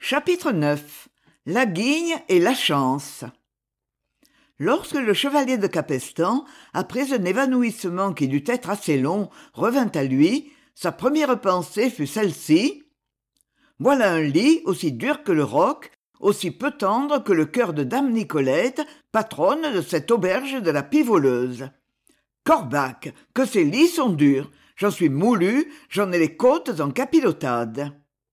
Chapitre 9. La guigne et la chance. Lorsque le chevalier de Capestan, après un évanouissement qui dut être assez long, revint à lui, sa première pensée fut celle-ci. Voilà un lit aussi dur que le roc, aussi peu tendre que le cœur de dame Nicolette, patronne de cette auberge de la Pivoleuse. Corbac, que ces lits sont durs, j'en suis moulu, j'en ai les côtes en capilotade.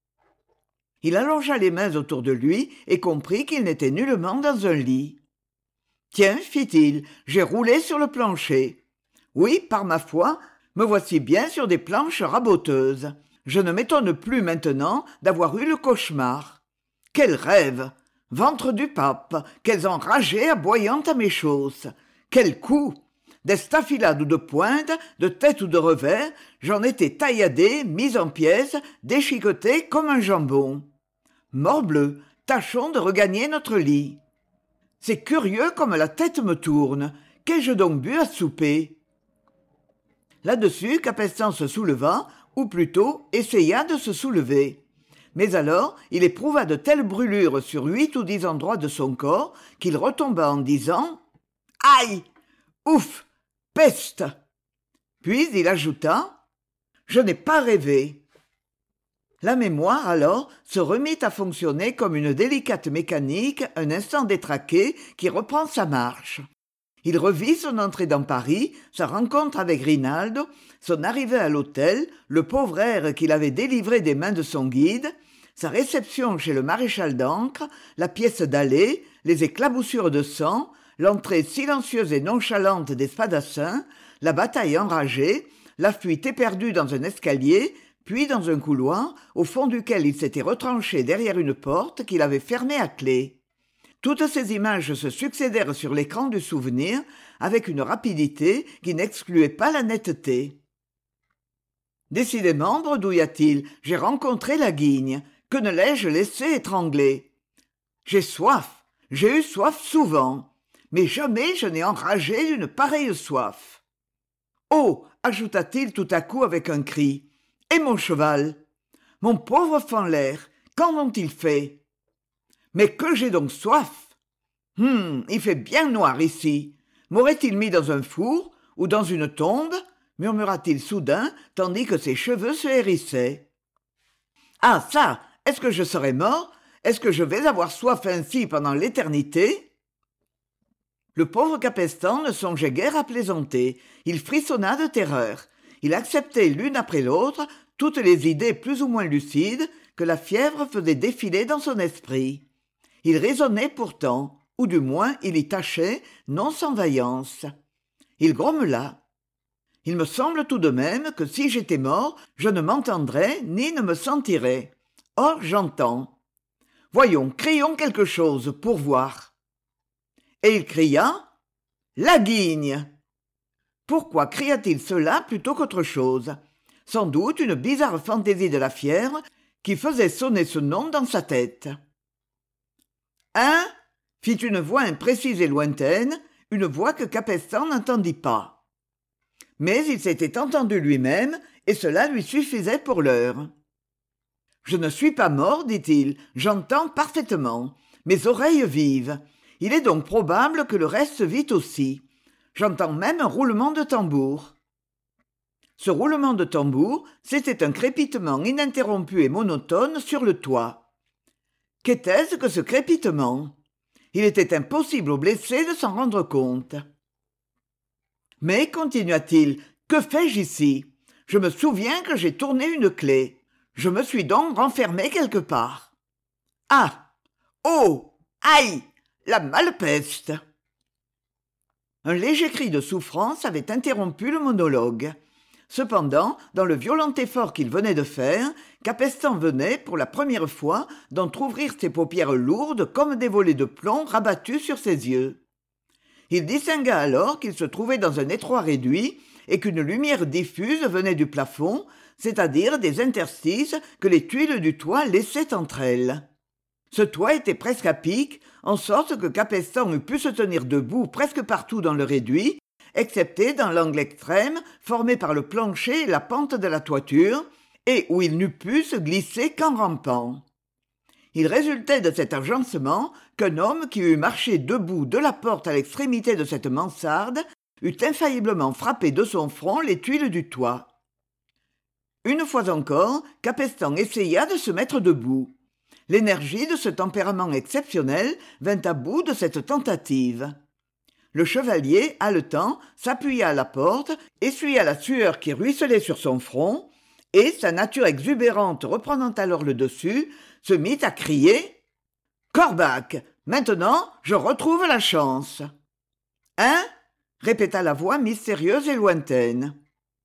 Il allongea les mains autour de lui et comprit qu'il n'était nullement dans un lit. « Tiens, fit-il, j'ai roulé sur le plancher. Oui, par ma foi, me voici bien sur des planches raboteuses. Je ne m'étonne plus maintenant d'avoir eu le cauchemar. Quel rêve! Ventre du pape, quels enragés aboyant à mes chausses! Quel coup! D'estafilade ou de pointe, de tête ou de revers, j'en étais tailladé, mis en pièces, déchiqueté comme un jambon. Morbleu, tâchons de regagner notre lit. C'est curieux comme la tête me tourne. Qu'ai-je donc bu à souper? Là-dessus, Capestan se souleva, ou plutôt essaya de se soulever. Mais alors, il éprouva de telles brûlures sur 8 ou 10 endroits de son corps qu'il retomba en disant « Aïe! Ouf! Peste !» Puis il ajouta « Je n'ai pas rêvé !» La mémoire, alors, se remit à fonctionner comme une délicate mécanique un instant détraquée qui reprend sa marche. Il revit son entrée dans Paris, sa rencontre avec Rinaldo, son arrivée à l'hôtel, le pauvre air qu'il avait délivré des mains de son guide, sa réception chez le maréchal d'Ancre, la pièce d'allée, les éclaboussures de sang, l'entrée silencieuse et nonchalante des spadassins, la bataille enragée, la fuite éperdue dans un escalier, puis dans un couloir au fond duquel il s'était retranché derrière une porte qu'il avait fermée à clé. Toutes ces images se succédèrent sur l'écran du souvenir avec une rapidité qui n'excluait pas la netteté. Décidément, bredouilla-t-il, j'ai rencontré la guigne. Que ne l'ai-je laissé étrangler? J'ai soif, j'ai eu soif souvent, mais jamais je n'ai enragé d'une pareille soif. Oh, ajouta-t-il tout à coup avec un cri, et mon cheval? Mon pauvre Fanlaire, qu'en ont-ils fait? Mais que j'ai donc soif! Il fait bien noir ici. M'aurait-il mis dans un four ou dans une tombe? Murmura-t-il soudain, tandis que ses cheveux se hérissaient. Ah ça! Est-ce que je serai mort? Est-ce que je vais avoir soif ainsi pendant l'éternité? Le pauvre Capestan ne songeait guère à plaisanter. Il frissonna de terreur. Il acceptait l'une après l'autre toutes les idées plus ou moins lucides que la fièvre faisait défiler dans son esprit. Il raisonnait pourtant, ou du moins il y tâchait, non sans vaillance. Il grommela. Il me semble tout de même que si j'étais mort, je ne m'entendrais ni ne me sentirais. Or j'entends. Voyons, crions quelque chose pour voir. Et il cria « La guigne !» Pourquoi cria-t-il cela plutôt qu'autre chose? Sans doute une bizarre fantaisie de la fièvre qui faisait sonner ce nom dans sa tête. « Hein ?» fit une voix imprécise et lointaine, une voix que Capestan n'entendit pas. Mais il s'était entendu lui-même, et cela lui suffisait pour l'heure. « Je ne suis pas mort, dit-il, j'entends parfaitement. Mes oreilles vivent. Il est donc probable que le reste vit aussi. J'entends même un roulement de tambour. » Ce roulement de tambour, c'était un crépitement ininterrompu et monotone sur le toit. Qu'était-ce que ce crépitement? Il était impossible au blessé de s'en rendre compte. « Mais, continua-t-il, que fais-je ici? Je me souviens que j'ai tourné une clé. Je me suis donc renfermé quelque part. Ah! Oh! Aïe! La malepeste !» Un léger cri de souffrance avait interrompu le monologue. Cependant, dans le violent effort qu'il venait de faire, Capestan venait, pour la première fois, d'entr'ouvrir ses paupières lourdes comme des volets de plomb rabattus sur ses yeux. Il distingua alors qu'il se trouvait dans un étroit réduit et qu'une lumière diffuse venait du plafond, c'est-à-dire des interstices que les tuiles du toit laissaient entre elles. Ce toit était presque à pic, en sorte que Capestan eût pu se tenir debout presque partout dans le réduit, excepté dans l'angle extrême formé par le plancher et la pente de la toiture, et où il n'eût pu se glisser qu'en rampant. Il résultait de cet agencement qu'un homme qui eût marché debout de la porte à l'extrémité de cette mansarde eût infailliblement frappé de son front les tuiles du toit. Une fois encore, Capestan essaya de se mettre debout. L'énergie de ce tempérament exceptionnel vint à bout de cette tentative. Le chevalier, haletant, s'appuya à la porte, essuya la sueur qui ruisselait sur son front, et, sa nature exubérante reprenant alors le dessus, se mit à crier « Corbac, maintenant je retrouve la chance !»« Hein ?» répéta la voix mystérieuse et lointaine.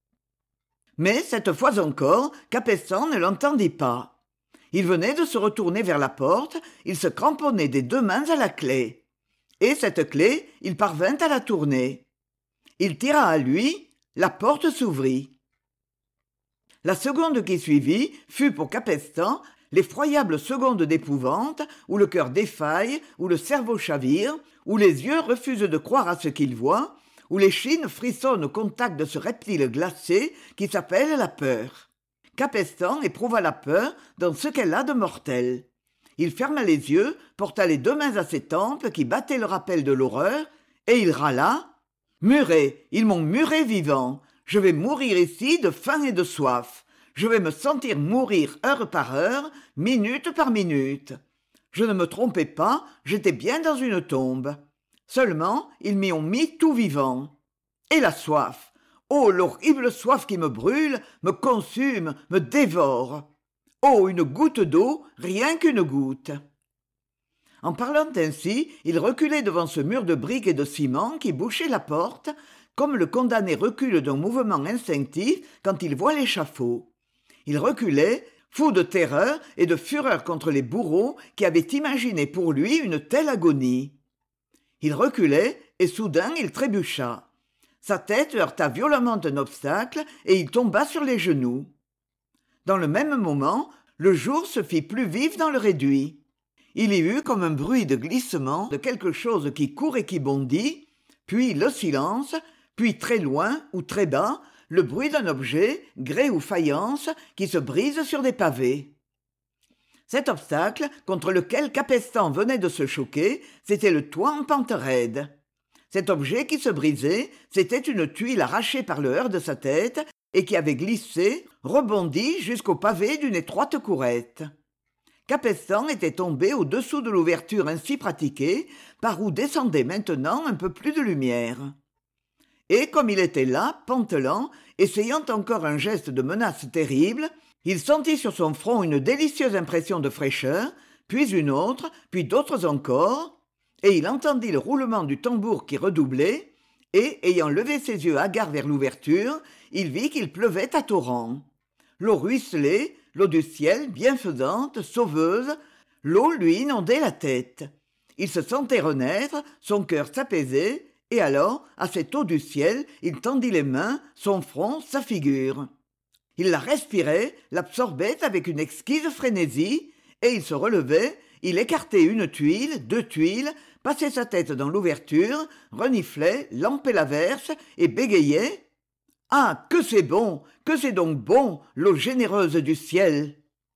Mais cette fois encore, Capestan ne l'entendit pas. Il venait de se retourner vers la porte, il se cramponnait des deux mains à la clé. Et cette clé, il parvint à la tourner. Il tira à lui, la porte s'ouvrit. La seconde qui suivit fut pour Capestan l'effroyable seconde d'épouvante, où le cœur défaille, où le cerveau chavire, où les yeux refusent de croire à ce qu'ils voient, où l'échine frissonne au contact de ce reptile glacé qui s'appelle la peur. Capestan éprouva la peur dans ce qu'elle a de mortel. Il ferma les yeux, porta les deux mains à ses tempes qui battaient le rappel de l'horreur, et il râla « Muré, ils m'ont muré vivant. Je vais mourir ici de faim et de soif. Je vais me sentir mourir heure par heure, minute par minute. Je ne me trompais pas, j'étais bien dans une tombe. Seulement, ils m'y ont mis tout vivant. Et la soif. Oh, l'horrible soif qui me brûle, me consume, me dévore. Oh, une goutte d'eau, rien qu'une goutte. » En parlant ainsi, il reculait devant ce mur de briques et de ciment qui bouchait la porte, comme le condamné recule d'un mouvement instinctif quand il voit l'échafaud. Il reculait, fou de terreur et de fureur contre les bourreaux qui avaient imaginé pour lui une telle agonie. Il reculait, et soudain il trébucha. Sa tête heurta violemment un obstacle, et il tomba sur les genoux. Dans le même moment, le jour se fit plus vif dans le réduit. Il y eut comme un bruit de glissement de quelque chose qui court et qui bondit, puis le silence, puis très loin ou très bas, le bruit d'un objet, grès ou faïence, qui se brise sur des pavés. Cet obstacle, contre lequel Capestan venait de se choquer, c'était le toit en pente raide. Cet objet qui se brisait, c'était une tuile arrachée par le heurt de sa tête et qui avait glissé, rebondi jusqu'au pavé d'une étroite courette. Capestan était tombé au-dessous de l'ouverture ainsi pratiquée, par où descendait maintenant un peu plus de lumière. Et comme il était là, pantelant, essayant encore un geste de menace terrible, il sentit sur son front une délicieuse impression de fraîcheur, puis une autre, puis d'autres encore, et il entendit le roulement du tambour qui redoublait, et, ayant levé ses yeux hagards vers l'ouverture, il vit qu'il pleuvait à torrents. L'eau ruisselait, l'eau du ciel, bienfaisante, sauveuse, l'eau lui inondait la tête. Il se sentait renaître, son cœur s'apaisait, et alors, à cette eau du ciel, il tendit les mains, son front, sa figure. Il la respirait, l'absorbait avec une exquise frénésie, et il se relevait, il écartait une tuile, deux tuiles, passait sa tête dans l'ouverture, reniflait, lampait l'averse, et bégayait « Ah, que c'est donc bon, l'eau généreuse du ciel !»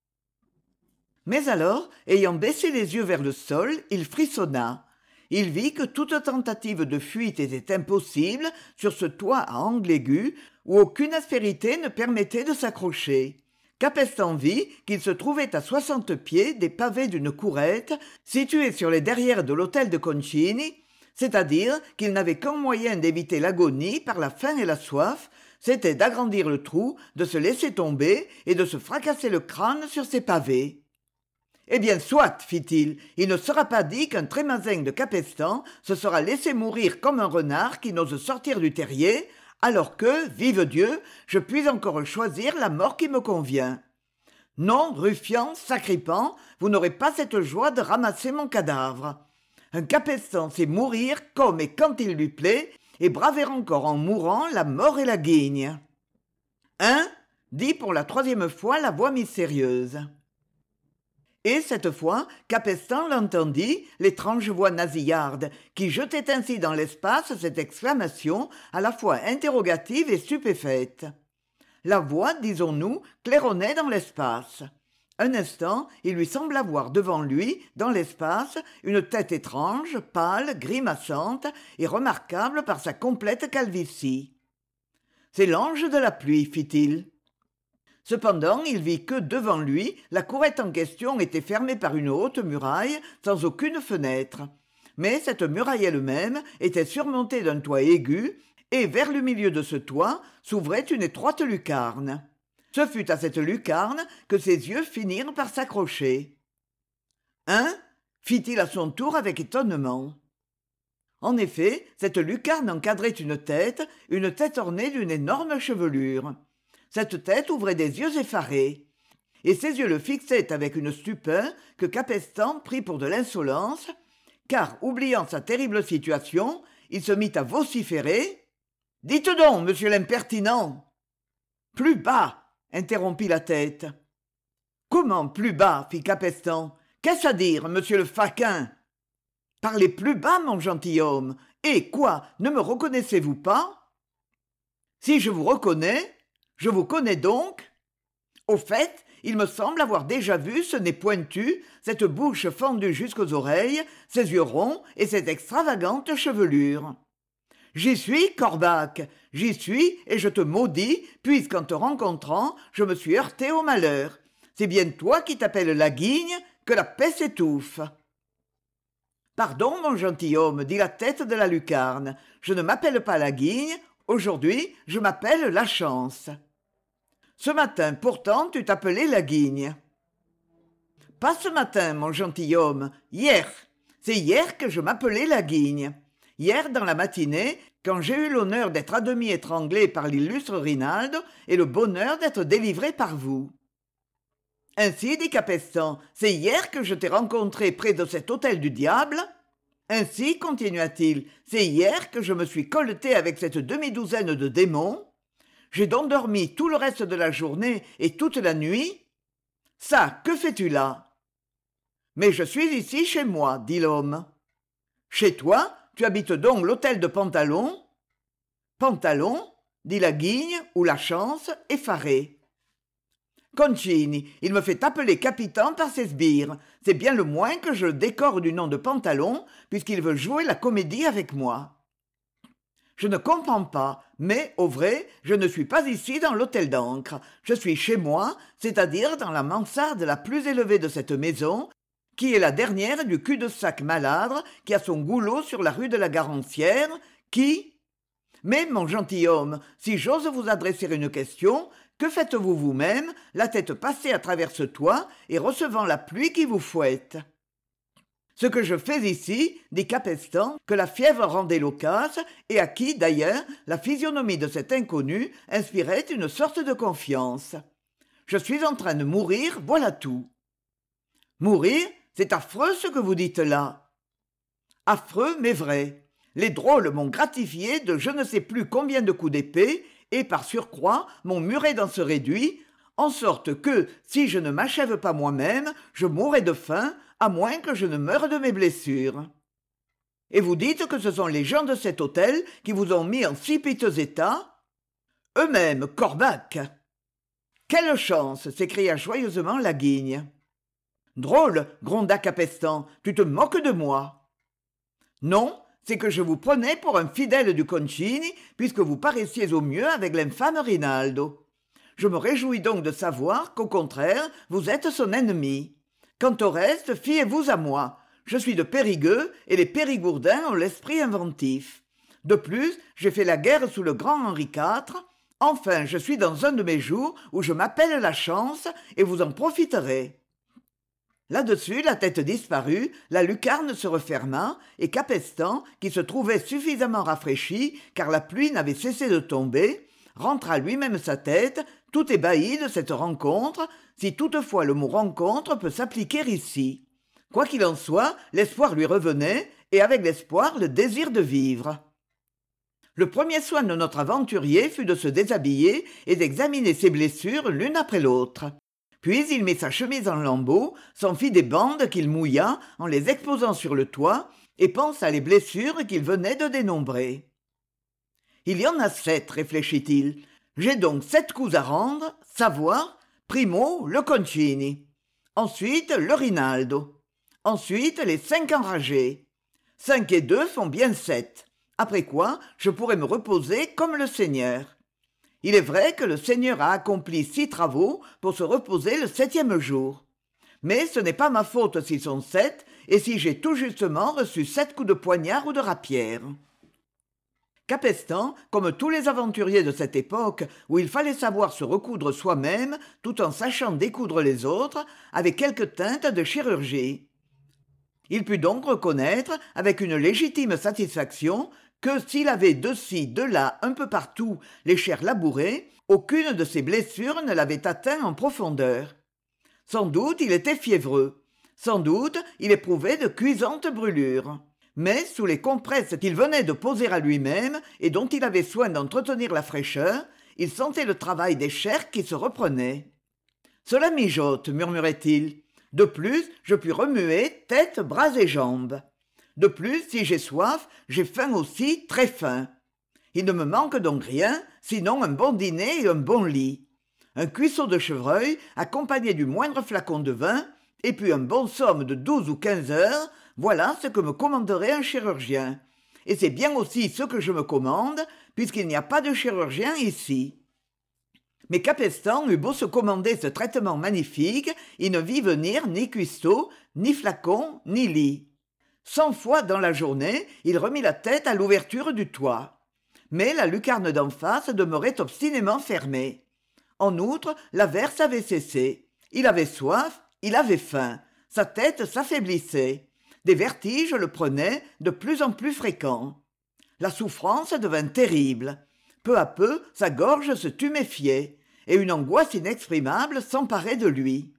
Mais alors, ayant baissé les yeux vers le sol, il frissonna. Il vit que toute tentative de fuite était impossible sur ce toit à angle aigu où aucune aspérité ne permettait de s'accrocher. Capestan vit qu'il se trouvait à 60 pieds des pavés d'une courette située sur les derrières de l'hôtel de Concini, c'est-à-dire qu'il n'avait qu'un moyen d'éviter l'agonie par la faim et la soif, c'était d'agrandir le trou, de se laisser tomber et de se fracasser le crâne sur ces pavés. Eh bien, soit, fit-il, il ne sera pas dit qu'un trémazingue de Capestan se sera laissé mourir comme un renard qui n'ose sortir du terrier, alors que, vive Dieu, je puis encore choisir la mort qui me convient. Non, ruffian, sacripant, vous n'aurez pas cette joie de ramasser mon cadavre. Un Capestan sait mourir comme et quand il lui plaît, et braver encore en mourant la mort et la guigne. Hein ? Dit pour la 3e fois la voix mystérieuse. Et cette fois, Capestan l'entendit, l'étrange voix nasillarde, qui jetait ainsi dans l'espace cette exclamation à la fois interrogative et stupéfaite. La voix, disons-nous, claironnait dans l'espace. Un instant, il lui sembla voir devant lui, dans l'espace, une tête étrange, pâle, grimaçante et remarquable par sa complète calvitie. « C'est l'ange de la pluie, fit-il. Cependant, il vit que, devant lui, la courette en question était fermée par une haute muraille, sans aucune fenêtre. Mais cette muraille elle-même était surmontée d'un toit aigu, et vers le milieu de ce toit s'ouvrait une étroite lucarne. Ce fut à cette lucarne que ses yeux finirent par s'accrocher. « Hein » fit-il à son tour avec étonnement. En effet, cette lucarne encadrait une tête ornée d'une énorme chevelure. Cette tête ouvrait des yeux effarés, et ses yeux le fixaient avec une stupeur que Capestan prit pour de l'insolence, car, oubliant sa terrible situation, il se mit à vociférer. « Dites donc, monsieur l'impertinent !»« Plus bas !» interrompit la tête. « Comment plus bas ?» fit Capestan. « Qu'est-ce à dire, monsieur le faquin ?»« Parlez plus bas, mon gentilhomme. Et quoi, ne me reconnaissez-vous pas ?»« Si je vous reconnais, je vous connais donc. Au fait, il me semble avoir déjà vu ce nez pointu, cette bouche fendue jusqu'aux oreilles, ces yeux ronds et cette extravagante chevelure. J'y suis, Corbac, j'y suis, et je te maudis, puisqu'en te rencontrant, je me suis heurté au malheur. C'est bien toi qui t'appelles Laguigne, que la paix s'étouffe. » « Pardon, mon gentilhomme, dit la tête de la lucarne, je ne m'appelle pas Laguigne, aujourd'hui je m'appelle Lachance. » « Ce matin, pourtant, tu t'appelais Laguigne. »« Pas ce matin, mon gentilhomme, hier. C'est hier que je m'appelais Laguigne. Hier, dans la matinée, quand j'ai eu l'honneur d'être à demi étranglé par l'illustre Rinaldo et le bonheur d'être délivré par vous. » Ainsi, dit Capestan, c'est hier que je t'ai rencontré près de cet hôtel du diable. Ainsi, continua-t-il, c'est hier que je me suis colleté avec cette demi-douzaine de démons. J'ai donc dormi tout le reste de la journée et toute la nuit. Ça, que fais-tu là ? Mais je suis ici chez moi, dit l'homme. Chez toi ? Tu habites donc l'hôtel de Pantalon ? Pantalon ? Dit Laguigne ou Lachance, effaré. Concini, il me fait appeler capitaine par ses sbires. C'est bien le moins que je le décore du nom de Pantalon, puisqu'il veut jouer la comédie avec moi. Je ne comprends pas, mais, au vrai, je ne suis pas ici dans l'hôtel d'Ancre. Je suis chez moi, c'est-à-dire dans la mansarde la plus élevée de cette maison, qui est la dernière du cul-de-sac maladre qui a son goulot sur la rue de la Garancière, qui... Mais, mon gentilhomme, si j'ose vous adresser une question, que faites-vous vous-même, la tête passée à travers ce toit et recevant la pluie qui vous fouette ? Ce que je fais ici, dit Capestan, que la fièvre rendait loquace, et à qui, d'ailleurs, la physionomie de cet inconnu inspirait une sorte de confiance. Je suis en train de mourir, voilà tout. Mourir, c'est affreux ce que vous dites là. Affreux, mais vrai. Les drôles m'ont gratifié de je ne sais plus combien de coups d'épée, et par surcroît m'ont muré dans ce réduit, en sorte que, si je ne m'achève pas moi-même, je mourrai de faim, à moins que je ne meure de mes blessures. Et vous dites que ce sont les gens de cet hôtel qui vous ont mis en si piteux état ? Eux-mêmes, Corbac. Quelle chance ! S'écria joyeusement Laguigne. Drôle, gronda Capestan, tu te moques de moi. Non, c'est que je vous prenais pour un fidèle du Concini, puisque vous paraissiez au mieux avec l'infâme Rinaldo. Je me réjouis donc de savoir qu'au contraire, vous êtes son ennemi. Quant au reste, fiez-vous à moi. Je suis de Périgueux, et les Périgourdins ont l'esprit inventif. De plus, j'ai fait la guerre sous le grand Henri IV. Enfin, je suis dans un de mes jours où je m'appelle Lachance, et vous en profiterez. Là-dessus, la tête disparut, la lucarne se referma, et Capestan, qui se trouvait suffisamment rafraîchi, car la pluie n'avait cessé de tomber, rentra lui-même sa tête, tout ébahi de cette rencontre, si toutefois le mot rencontre peut s'appliquer ici. Quoi qu'il en soit, l'espoir lui revenait, et avec l'espoir le désir de vivre. Le premier soin de notre aventurier fut de se déshabiller et d'examiner ses blessures l'une après l'autre. Puis il mit sa chemise en lambeaux, s'en fit des bandes qu'il mouilla en les exposant sur le toit, et pensa les blessures qu'il venait de dénombrer. « Il y en a 7, réfléchit-il. J'ai donc 7 coups à rendre, savoir, primo, le Concini. Ensuite, le Rinaldo. Ensuite, les 5 enragés. 5 et 2 font bien 7. Après quoi, je pourrai me reposer comme le Seigneur. Il est vrai que le Seigneur a accompli 6 travaux pour se reposer le 7e jour. Mais ce n'est pas ma faute s'ils sont 7 et si j'ai tout justement reçu 7 coups de poignard ou de rapière. Capestan, comme tous les aventuriers de cette époque où il fallait savoir se recoudre soi-même tout en sachant découdre les autres, avait quelques teintes de chirurgie. Il put donc reconnaître, avec une légitime satisfaction, que s'il avait de-ci, de-là, un peu partout, les chairs labourées, aucune de ses blessures ne l'avait atteint en profondeur. Sans doute il était fiévreux. Sans doute il éprouvait de cuisantes brûlures. Mais sous les compresses qu'il venait de poser à lui-même et dont il avait soin d'entretenir la fraîcheur, il sentait le travail des chairs qui se reprenaient. « Cela mijote, murmurait-il. De plus, je puis remuer tête, bras et jambes. De plus, si j'ai soif, j'ai faim aussi, très faim. Il ne me manque donc rien, sinon un bon dîner et un bon lit. Un cuisseau de chevreuil, accompagné du moindre flacon de vin, et puis un bon somme de 12 ou 15 heures, voilà ce que me commanderait un chirurgien. Et c'est bien aussi ce que je me commande, puisqu'il n'y a pas de chirurgien ici. » Mais Capestan eut beau se commander ce traitement magnifique, il ne vit venir ni cuisseau, ni flacon, ni lit. 100 fois dans la journée, il remit la tête à l'ouverture du toit. Mais la lucarne d'en face demeurait obstinément fermée. En outre, l'averse avait cessé. Il avait soif, il avait faim. Sa tête s'affaiblissait. Des vertiges le prenaient, de plus en plus fréquents. La souffrance devint terrible. Peu à peu, sa gorge se tuméfiait, et une angoisse inexprimable s'emparait de lui.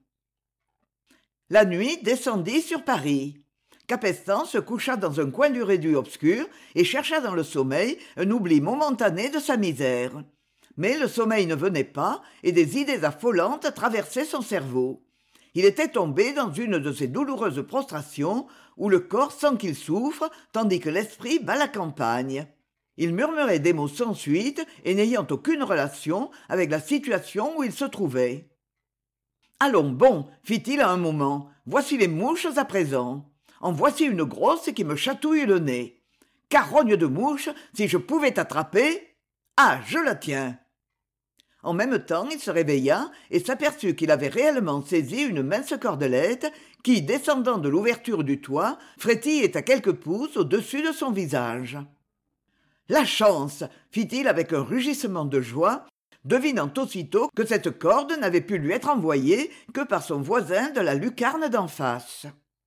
La nuit descendit sur Paris. Capestan se coucha dans un coin du réduit obscur et chercha dans le sommeil un oubli momentané de sa misère. Mais le sommeil ne venait pas, et des idées affolantes traversaient son cerveau. Il était tombé dans une de ces douloureuses prostrations où le corps sent qu'il souffre, tandis que l'esprit bat la campagne. Il murmurait des mots sans suite et n'ayant aucune relation avec la situation où il se trouvait. « Allons, bon, fit-il à un moment, voici les mouches à présent. En voici une grosse qui me chatouille le nez. Carogne de mouche, si je pouvais t'attraper. Ah, je la tiens. » En même temps, il se réveilla et s'aperçut qu'il avait réellement saisi une mince cordelette qui, descendant de l'ouverture du toit, frétillait à quelques pouces au-dessus de son visage. « La chance !» fit-il avec un rugissement de joie, devinant aussitôt que cette corde n'avait pu lui être envoyée que par son voisin de la lucarne d'en face.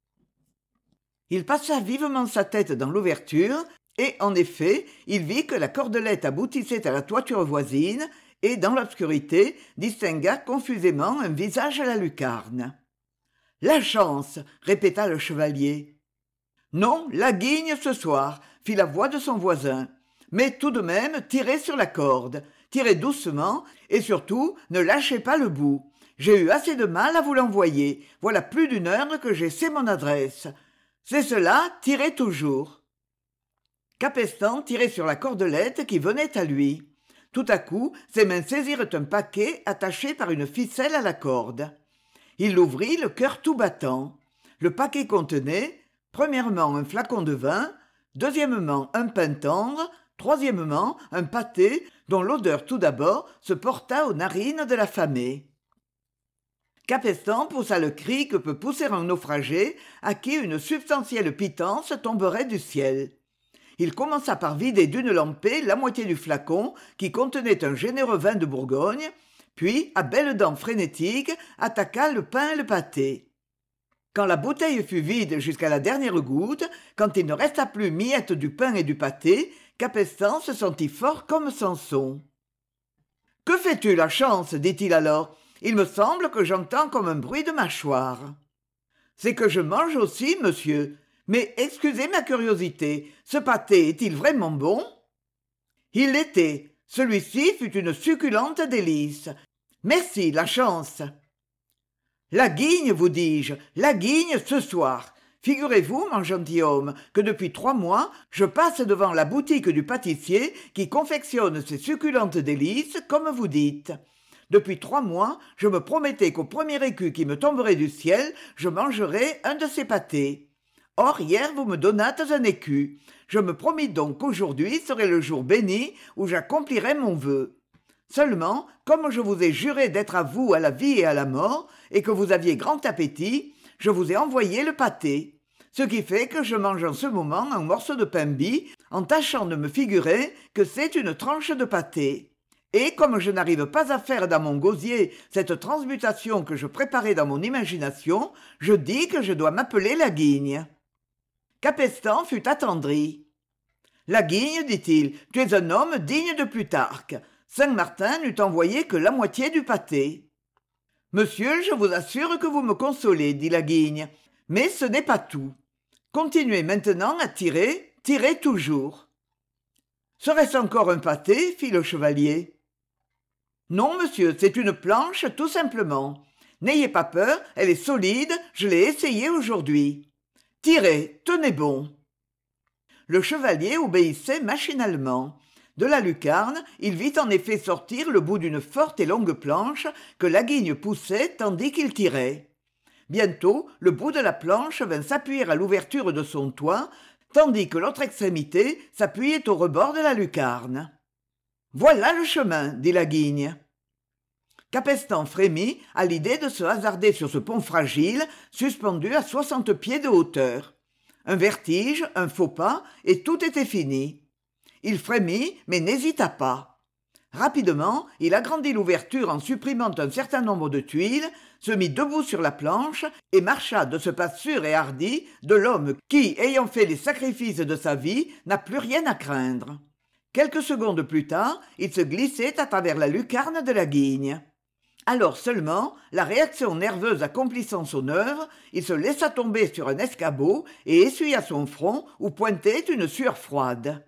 Il passa vivement sa tête dans l'ouverture, et, en effet, il vit que la cordelette aboutissait à la toiture voisine, et, dans l'obscurité, distingua confusément un visage à la lucarne. « La chance !» répéta le chevalier. « Non, la guigne ce soir !» fit la voix de son voisin. « Mais tout de même, tirez sur la corde. Tirez doucement, et surtout, ne lâchez pas le bout. J'ai eu assez de mal à vous l'envoyer. Voilà plus d'1 heure que j'essaie mon adresse. C'est cela, tirez toujours. » Capestan tirait sur la cordelette qui venait à lui. Tout à coup, ses mains saisirent un paquet attaché par une ficelle à la corde. Il l'ouvrit, le cœur tout battant. Le paquet contenait, premièrement, un flacon de vin, deuxièmement, un pain tendre, troisièmement, un pâté dont l'odeur tout d'abord se porta aux narines de l'affamé. Capestan poussa le cri que peut pousser un naufragé à qui une substantielle pitance tomberait du ciel. Il commença par vider d'une lampée la moitié du flacon qui contenait un généreux vin de Bourgogne, puis, à belles dents frénétiques, attaqua le pain et le pâté. Quand la bouteille fut vide jusqu'à la dernière goutte, quand il ne resta plus miette du pain et du pâté, Capestan se sentit fort comme Samson. « Que fais-tu, la chance ?» dit-il alors. « Il me semble que j'entends comme un bruit de mâchoire. »« C'est que je mange aussi, monsieur. Mais excusez ma curiosité, ce pâté est-il vraiment bon ?»« Il l'était. Celui-ci fut une succulente délice. Merci, la chance. »« La guigne, vous dis-je, la guigne ce soir. Figurez-vous, mon gentilhomme, que depuis 3 mois, je passe devant la boutique du pâtissier qui confectionne ces succulentes délices, comme vous dites. Depuis 3 mois, je me promettais qu'au premier écu qui me tomberait du ciel, je mangerais un de ces pâtés. Or, hier, vous me donnâtes un écu. Je me promis donc qu'aujourd'hui serait le jour béni où j'accomplirais mon vœu. Seulement, comme je vous ai juré d'être à vous à la vie et à la mort, et que vous aviez grand appétit, je vous ai envoyé le pâté. Ce qui fait que je mange en ce moment un morceau de pain bis, en tâchant de me figurer que c'est une tranche de pâté. Et comme je n'arrive pas à faire dans mon gosier cette transmutation que je préparais dans mon imagination, je dis que je dois m'appeler la Guigne. Capestan fut attendri. La Guigne, dit-il, tu es un homme digne de Plutarque. Saint-Martin n'eût envoyé que la moitié du pâté. Monsieur, je vous assure que vous me consolez, dit la Guigne, mais ce n'est pas tout. Continuez maintenant à tirer, tirez toujours. Serait-ce encore un pâté? Fit le chevalier. Non, monsieur, c'est une planche, tout simplement. N'ayez pas peur, elle est solide, je l'ai essayée aujourd'hui. Tirez, tenez bon. Le chevalier obéissait machinalement. De la lucarne, il vit en effet sortir le bout d'une forte et longue planche que la Guigne poussait tandis qu'il tirait. Bientôt, le bout de la planche vint s'appuyer à l'ouverture de son toit, tandis que l'autre extrémité s'appuyait au rebord de la lucarne. « Voilà le chemin, » dit la Guigne. Capestan frémit à l'idée de se hasarder sur ce pont fragile, suspendu à 60 pieds de hauteur. Un vertige, un faux pas, et tout était fini. Il frémit, mais n'hésita pas. Rapidement, il agrandit l'ouverture en supprimant un certain nombre de tuiles, se mit debout sur la planche et marcha de ce pas sûr et hardi de l'homme qui, ayant fait les sacrifices de sa vie, n'a plus rien à craindre. Quelques secondes plus tard, il se glissait à travers la lucarne de la Guigne. Alors seulement, la réaction nerveuse accomplissant son œuvre, il se laissa tomber sur un escabeau et essuya son front où pointait une sueur froide.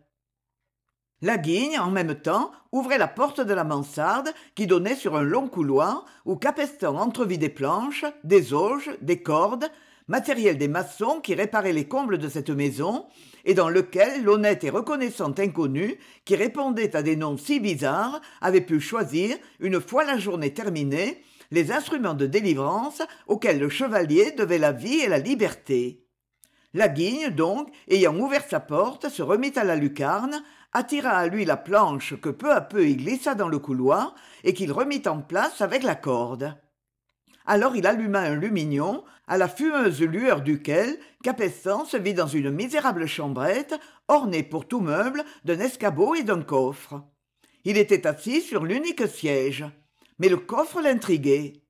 La Guigne, en même temps, ouvrait la porte de la mansarde qui donnait sur un long couloir où Capestan entrevit des planches, des auges, des cordes, matériel des maçons qui réparaient les combles de cette maison, et dans lequel l'honnête et reconnaissant inconnu, qui répondait à des noms si bizarres, avait pu choisir, une fois la journée terminée, les instruments de délivrance auxquels le chevalier devait la vie et la liberté. La Guigne, donc, ayant ouvert sa porte, se remit à la lucarne, attira à lui la planche que peu à peu il glissa dans le couloir et qu'il remit en place avec la corde. Alors il alluma un lumignon, à la fumeuse lueur duquel Capestan se vit dans une misérable chambrette ornée pour tout meuble d'un escabeau et d'un coffre. Il était assis sur l'unique siège, mais le coffre l'intriguait.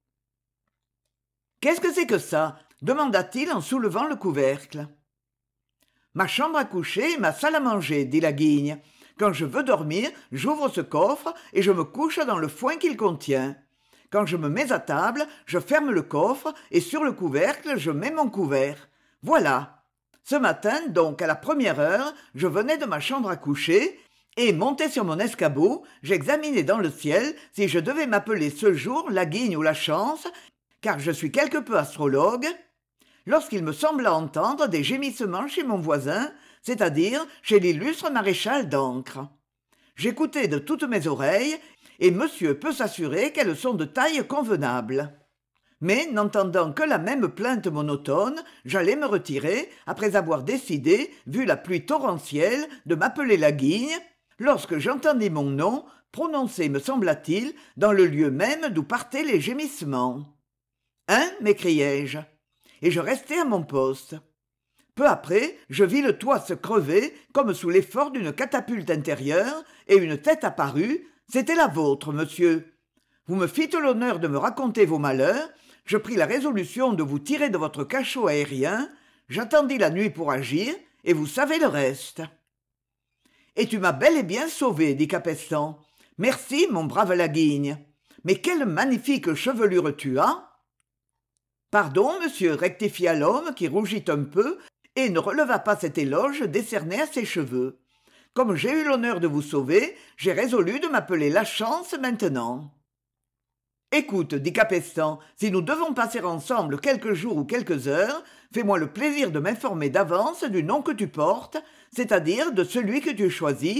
« Qu'est-ce que c'est que ça ?» demanda-t-il en soulevant le couvercle. « Ma chambre à coucher et ma salle à manger, » dit la Guigne. « Quand je veux dormir, j'ouvre ce coffre et je me couche dans le foin qu'il contient. Quand je me mets à table, je ferme le coffre et sur le couvercle, je mets mon couvert. Voilà. Ce matin, donc, à la première heure, je venais de ma chambre à coucher et, monté sur mon escabeau, j'examinais dans le ciel si je devais m'appeler ce jour la Guigne ou la Chance, car je suis quelque peu astrologue, lorsqu'il me sembla entendre des gémissements chez mon voisin, c'est-à-dire chez l'illustre maréchal d'Ancre. J'écoutais de toutes mes oreilles, et monsieur peut s'assurer qu'elles sont de taille convenable. Mais, n'entendant que la même plainte monotone, j'allais me retirer, après avoir décidé, vu la pluie torrentielle, de m'appeler la Guigne, lorsque j'entendis mon nom, prononcé, me sembla-t-il, dans le lieu même d'où partaient les gémissements. « Hein » m'écriai-je, et je restai à mon poste. Peu après, je vis le toit se crever comme sous l'effort d'une catapulte intérieure, et une tête apparut. C'était la vôtre, monsieur. Vous me fîtes l'honneur de me raconter vos malheurs, je pris la résolution de vous tirer de votre cachot aérien, j'attendis la nuit pour agir, et vous savez le reste. « Et tu m'as bel et bien sauvé, dit Capestan. Merci, mon brave Laguigne. Mais quelle magnifique chevelure tu as !» Pardon, monsieur, rectifia l'homme qui rougit un peu et ne releva pas cet éloge décerné à ses cheveux. Comme j'ai eu l'honneur de vous sauver, j'ai résolu de m'appeler la Chance maintenant. Écoute, dit Capestan, si nous devons passer ensemble quelques jours ou quelques heures, fais-moi le plaisir de m'informer d'avance du nom que tu portes, c'est-à-dire de celui que tu choisis,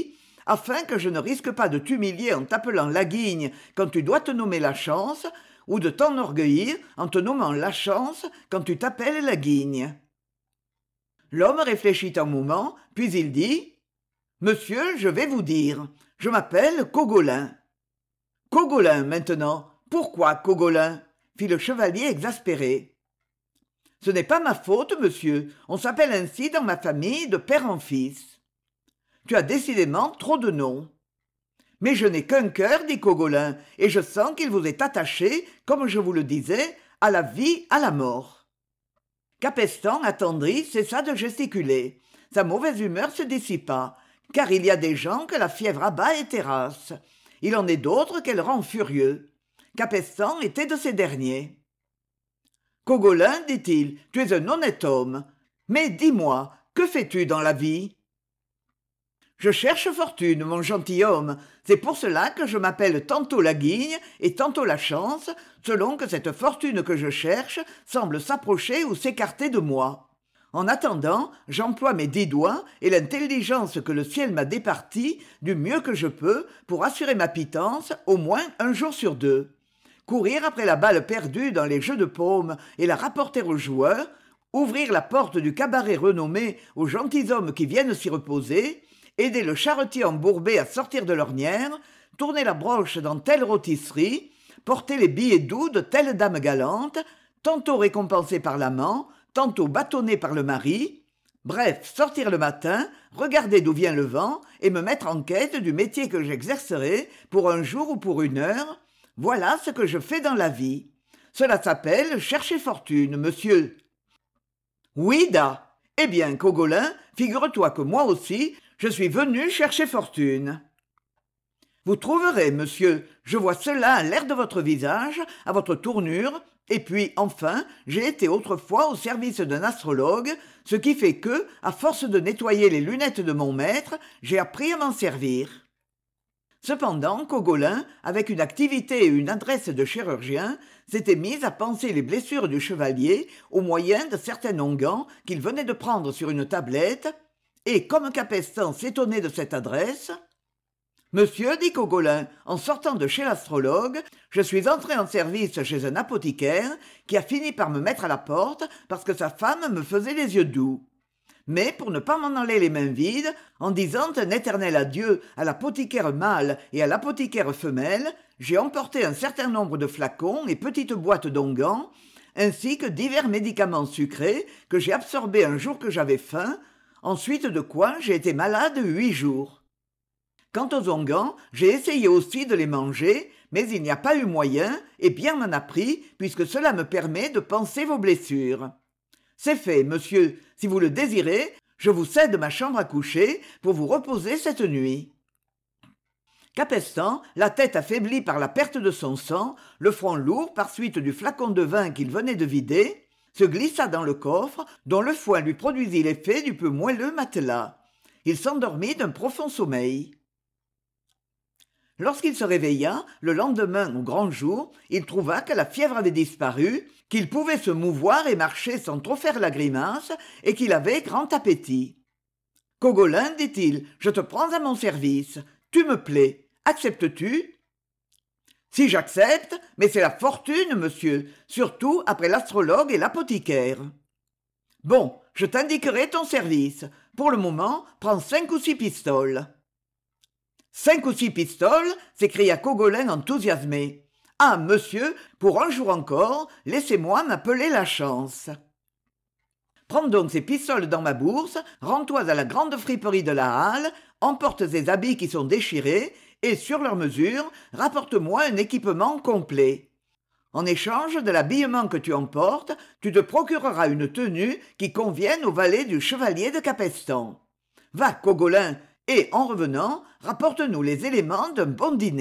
afin que je ne risque pas de t'humilier en t'appelant Laguigne quand tu dois te nommer La Chance, ou de t'enorgueillir en te nommant La Chance quand tu t'appelles Laguigne. » L'homme réfléchit un moment, puis il dit « Monsieur, je vais vous dire. Je m'appelle Cogolin. »« Cogolin, maintenant. Pourquoi Cogolin ?» fit le chevalier exaspéré. « Ce n'est pas ma faute, monsieur. On s'appelle ainsi dans ma famille de père en fils. »« Tu as décidément trop de noms. »« Mais je n'ai qu'un cœur, dit Cogolin, et je sens qu'il vous est attaché, comme je vous le disais, à la vie, à la mort. » Capestan, attendri, cessa de gesticuler. Sa mauvaise humeur se dissipa, car il y a des gens que la fièvre abat et terrasse. Il en est d'autres qu'elle rend furieux. Capestan était de ces derniers. « Cogolin, dit-il, tu es un honnête homme. Mais dis-moi, que fais-tu dans la vie ?»« Je cherche fortune, mon gentilhomme. C'est pour cela que je m'appelle tantôt Laguigne et tantôt La Chance, selon que cette fortune que je cherche semble s'approcher ou s'écarter de moi. En attendant, j'emploie mes 10 doigts et l'intelligence que le ciel m'a départie du mieux que je peux pour assurer ma pitance au moins un jour sur 2. Courir après la balle perdue dans les jeux de paume et la rapporter aux joueurs, ouvrir la porte du cabaret renommé aux gentilshommes qui viennent s'y reposer, aider le charretier embourbé à sortir de l'ornière, tourner la broche dans telle rôtisserie, porter les billets doux de telle dame galante, tantôt récompensée par l'amant, tantôt bâtonnée par le mari, bref, sortir le matin, regarder d'où vient le vent et me mettre en quête du métier que j'exercerai pour un jour ou pour une heure, voilà ce que je fais dans la vie. Cela s'appelle chercher fortune, monsieur. Oui, da. Eh bien, Cogolin, figure-toi que moi aussi, je suis venu chercher fortune. Vous trouverez, monsieur, je vois cela à l'air de votre visage, à votre tournure, et puis, enfin, j'ai été autrefois au service d'un astrologue, ce qui fait que, à force de nettoyer les lunettes de mon maître, j'ai appris à m'en servir. Cependant, Cogolin, avec une activité et une adresse de chirurgien, s'était mis à panser les blessures du chevalier au moyen de certains onguents qu'il venait de prendre sur une tablette, et comme Capestan s'étonnait de cette adresse, « Monsieur, dit Cogolin, en sortant de chez l'astrologue, je suis entré en service chez un apothicaire qui a fini par me mettre à la porte parce que sa femme me faisait les yeux doux. Mais pour ne pas m'en aller les mains vides, en disant un éternel adieu à l'apothicaire mâle et à l'apothicaire femelle, j'ai emporté un certain nombre de flacons et petites boîtes d'onguents, ainsi que divers médicaments sucrés que j'ai absorbés un jour que j'avais faim, ensuite de quoi j'ai été malade 8 jours. Quant aux onguents, j'ai essayé aussi de les manger, mais il n'y a pas eu moyen, et bien m'en a pris, puisque cela me permet de panser vos blessures. C'est fait, monsieur, si vous le désirez, je vous cède ma chambre à coucher pour vous reposer cette nuit. » Capestan, la tête affaiblie par la perte de son sang, le front lourd par suite du flacon de vin qu'il venait de vider, se glissa dans le coffre, dont le foin lui produisit l'effet du peu moelleux matelas. Il s'endormit d'un profond sommeil. Lorsqu'il se réveilla, le lendemain au grand jour, il trouva que la fièvre avait disparu, qu'il pouvait se mouvoir et marcher sans trop faire la grimace, et qu'il avait grand appétit. « Cogolin, dit-il, je te prends à mon service. Tu me plais. Acceptes-tu ?»« Si j'accepte, mais c'est la fortune, monsieur, surtout après l'astrologue et l'apothicaire. »« Bon, je t'indiquerai ton service. Pour le moment, prends 5 ou 6 pistoles. » 5 ou 6 pistoles s'écria Cogolin enthousiasmé. « Ah, monsieur, pour un jour encore, laissez-moi m'appeler La Chance. » « Prends donc ces pistoles dans ma bourse, rends-toi à la grande friperie de la Halle, emporte ces habits qui sont déchirés, et, sur leur mesure, rapporte-moi un équipement complet. En échange de l'habillement que tu emportes, tu te procureras une tenue qui convienne au valet du chevalier de Capestan. Va, Cogolin, et, en revenant, rapporte-nous les éléments d'un bon dîner. »